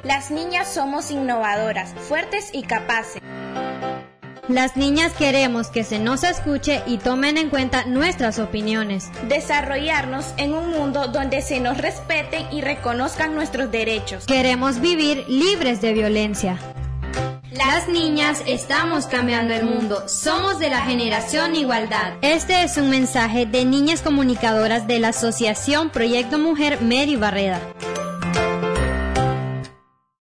Las niñas somos innovadoras, fuertes y capaces. Las niñas queremos que se nos escuche y tomen en cuenta nuestras opiniones. Desarrollarnos en un mundo donde se nos respeten y reconozcan nuestros derechos. Queremos vivir libres de violencia. Las niñas estamos cambiando el mundo. Somos de la generación Igualdad. Este es un mensaje de niñas comunicadoras de la Asociación Proyecto Mujer Mary Barreda.